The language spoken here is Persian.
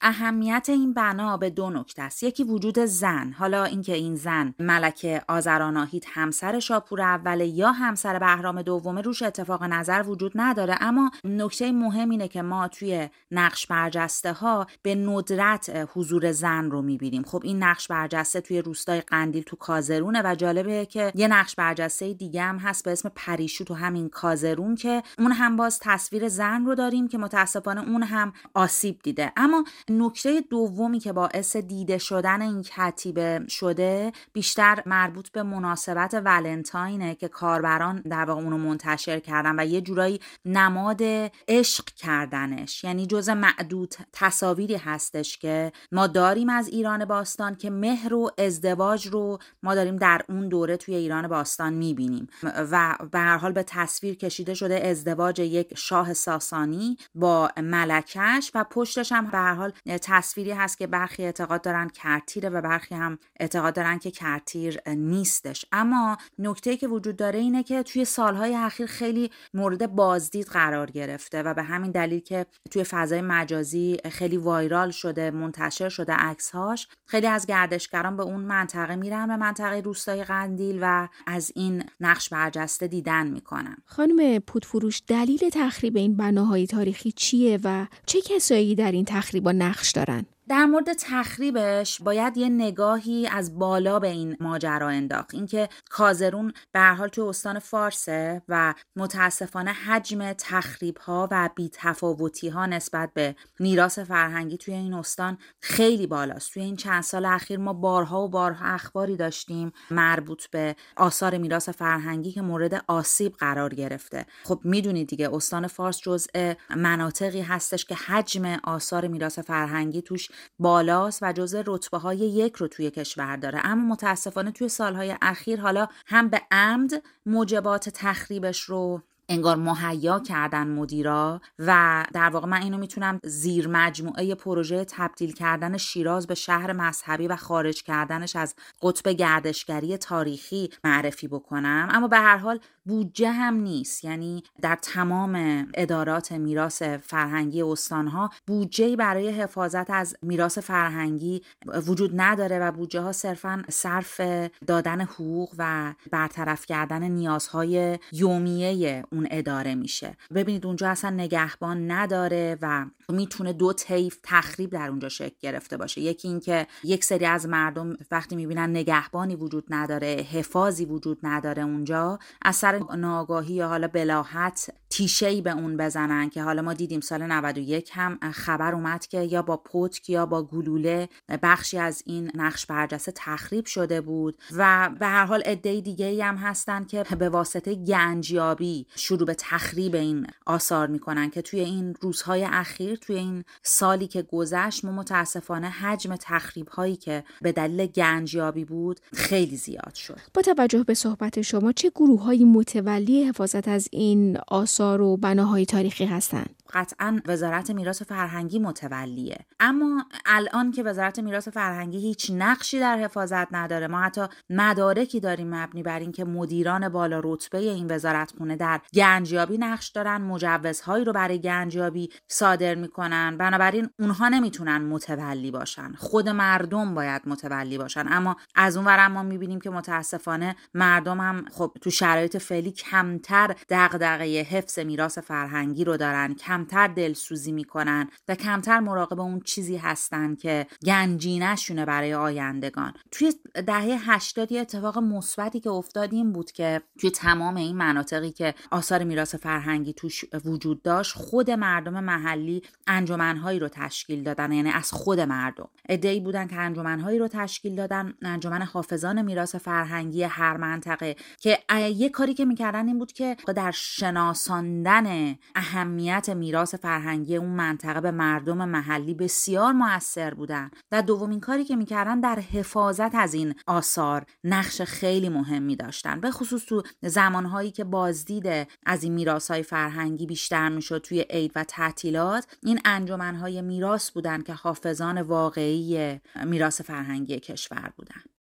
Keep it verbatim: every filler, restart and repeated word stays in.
اهمیت این بنا به دو نکته است. یکی وجود زن، حالا اینکه این زن ملکه آذراناهیت همسر شاپور اول یا همسر بهرام دومه روش اتفاق نظر وجود نداره، اما نکته مهم اینه که ما توی نقش برجسته ها به ندرت حضور زن رو میبینیم. خب این نقش برجسته توی روستای قندیل تو کازرونه و جالبه که یه نقش برجسته دیگه هم هست به اسم پریشو تو همین کازرون که اون هم باز تصویر زن رو داریم که متاسفانه اون هم آسیب دیده. اما نکته دومی که باعث دیده شدن این کتیبه شده بیشتر مربوط به مناسبت ولنتاینه که کاربران در واقع اونو منتشر کردن و یه جورایی نماد عشق کردنش، یعنی جز معدود تصاویری هستش که ما داریم از ایران باستان که مهر و ازدواج رو ما داریم در اون دوره توی ایران باستان میبینیم و به هر حال به تصویر کشیده شده ازدواج یک شاه ساسانی با ملکش و پشتش هم به هر حال تصویری هست که برخی اعتقاد دارن کرتیره و برخی هم اعتقاد دارن که کرتیر نیستش. اما نکته‌ای که وجود داره اینه که توی سالهای اخیر خیلی مورد بازدید قرار گرفته و به همین دلیل که توی فضای مجازی خیلی وایرال شده، منتشر شده عکس‌هاش، خیلی از گردشگران به اون منطقه میرن، به منطقه روستای قندیل و از این نقش برجسته دیدن میکنن. خانم پودفروش، دلیل تخریب این بناهای تاریخی چیه و چه کسایی در این تخریبا نقش دارن؟ در مورد تخریبش باید یه نگاهی از بالا به این ماجرا انداخت. اینکه کازرون به هر حال توی استان فارسه و متاسفانه حجم تخریب‌ها و بی‌تفاوتی‌ها نسبت به میراث فرهنگی توی این استان خیلی بالاست. توی این چند سال اخیر ما بارها و بارها اخباری داشتیم مربوط به آثار میراث فرهنگی که مورد آسیب قرار گرفته. خب میدونید دیگه استان فارس جزء مناطقی هستش که حجم آثار میراث فرهنگی توش بالاست و جزء رتبه های یک رو توی کشور داره. اما متاسفانه توی سالهای اخیر حالا هم به عمد موجبات تخریبش رو انگار مهیا کردن مدیرا و در واقع من اینو میتونم زیر مجموعه پروژه تبدیل کردن شیراز به شهر مذهبی و خارج کردنش از قطب گردشگری تاریخی معرفی بکنم. اما به هر حال بودجه هم نیست، یعنی در تمام ادارات میراث فرهنگی استانها بودجه‌ای برای حفاظت از میراث فرهنگی وجود نداره و بودجه ها صرفاً صرف دادن حقوق و برطرف کردن نیازهای یومیه اون اداره میشه. ببینید اونجا اصلا نگهبان نداره و میتونه دو طیف تخریب در اونجا شکل گرفته باشه. یکی این که یک سری از مردم وقتی میبینن نگهبانی وجود نداره، حفاظی وجود نداره اونجا، از سر ناآگاهی یا حالا بلاهت تیشه‌ای به اون بزنن که حالا ما دیدیم سال نود و یک هم خبر اومد که یا با پتک یا با گلوله بخشی از این نقش برجسته تخریب شده بود و به هر حال عده‌ای دیگه‌ای هم هستن که به واسطه گنجیابی شروع به تخریب این آثار میکنن که توی این روزهای اخیر، توی این سالی که گذشت، ما متاسفانه حجم تخریب هایی که به دلیل گنجیابی بود خیلی زیاد شد. با توجه به صحبت شما چه گروه‌هایی متولی حفاظت از این آثار و بناهای تاریخی هستند؟ قطعاً وزارت میراث فرهنگی متولیه، اما الان که وزارت میراث فرهنگی هیچ نقشی در حفاظت نداره، ما حتی مدارکی داریم مبنی بر این که مدیران بالا رتبه این وزارتخونه در گنجیابی نقش دارن، مجوزهایی رو برای گنجیابی صادر میکنن، بنابراین اونها نمیتونن متولی باشن، خود مردم باید متولی باشن. اما از اون ور ما میبینیم که متاسفانه مردم هم خب تو شرایط فعلی کمتر دغدغه حفظ میراث فرهنگی رو دارن، کمتر دلسوزی میکنن و کمتر مراقب اون چیزی هستن که گنجینه‌شونه برای آیندگان. توی دهه هشتاد اتفاق مثبتی که افتاد این بود که توی تمام این مناطقی که آثار میراث فرهنگی توش وجود داشت، خود مردم محلی انجمن‌هایی رو تشکیل دادن، یعنی از خود مردم عده‌ای بودن که انجمن‌هایی رو تشکیل دادن، انجمن حافظان میراث فرهنگی هر منطقه، که یک کاری که میکردن این بود که در شناساندن اهمیت میراث فرهنگی اون منطقه به مردم محلی بسیار مؤثر بودن و دومین کاری که میکردن در حفاظت از این آثار نقش خیلی مهمی داشتن، به خصوص تو زمانهایی که بازدید از این میراث‌های فرهنگی بیشتر میشد توی عید و تعطیلات. این انجمن‌های میراث بودن که حافظان واقعی میراث فرهنگی کشور بودن.